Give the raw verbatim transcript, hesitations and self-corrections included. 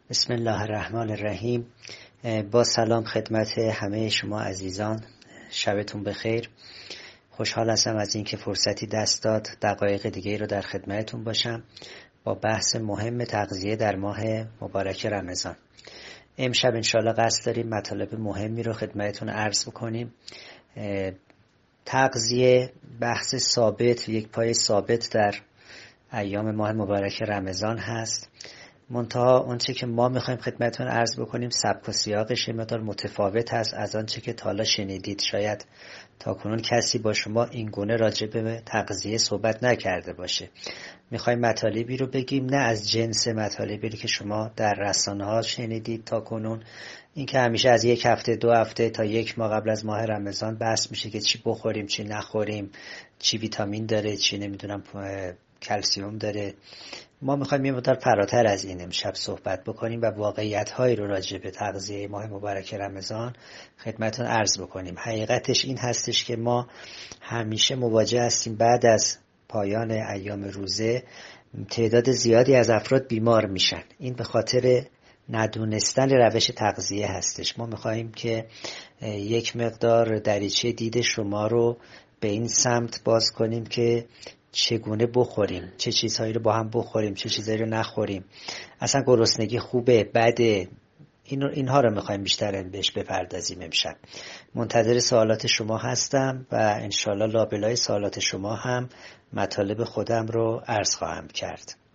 بسم الله الرحمن الرحیم. با سلام خدمت همه شما عزیزان، شبتون بخیر. خوشحال هستم از اینکه فرصتی دست داد دقایق دیگه رو در خدمتتون باشم با بحث مهم تغذیه در ماه مبارک رمضان. امشب انشالله قصد داریم مطالب مهمی رو خدمتتون عرض بکنیم. تغذیه بحث ثابت، یک پای ثابت در ایام ماه مبارک رمضان هست. منتها آنچه که ما میخوایم خدمتتون عرض بکنیم سبک و سیاقش مقدار متفاوت هست از آنچه که تا حالا شنیدید. شاید تاکنون کسی با شما این گونه راجع به تغذیه صحبت نکرده باشه. میخوایم مطالبی رو بگیم نه از جنس مطالبی رو که شما در رسانه‌ها شنیدید تاکنون، این که همیشه از یک هفته دو هفته تا یک ماه قبل از ماه رمضان بحث میشه که چی بخوریم چی نخوریم، چی ویتامین داره چی نمیدونم کلسیوم داره. ما میخوایم یه مقدار فراتر از این امشب صحبت بکنیم و واقعیت‌هایی رو راجع به تغذیه ماه مبارک رمضان خدمتتون عرض بکنیم. حقیقتش این هستش که ما همیشه مواجه هستیم بعد از پایان ایام روزه تعداد زیادی از افراد بیمار میشن. این به خاطر ندونستن روش تغذیه هستش. ما میخوایم که یک مقدار دریچه دید شما رو به این سمت باز کنیم که چگونه بخوریم، چه چیزهایی رو با هم بخوریم، چه چیزهایی رو نخوریم، اصلا گرسنگی خوبه بده، این اینها رو میخوایم بیشتر بهش بپردازیم. امشب منتظر سوالات شما هستم و انشالله لابلای سوالات شما هم مطالب خودم رو عرض خواهم کرد.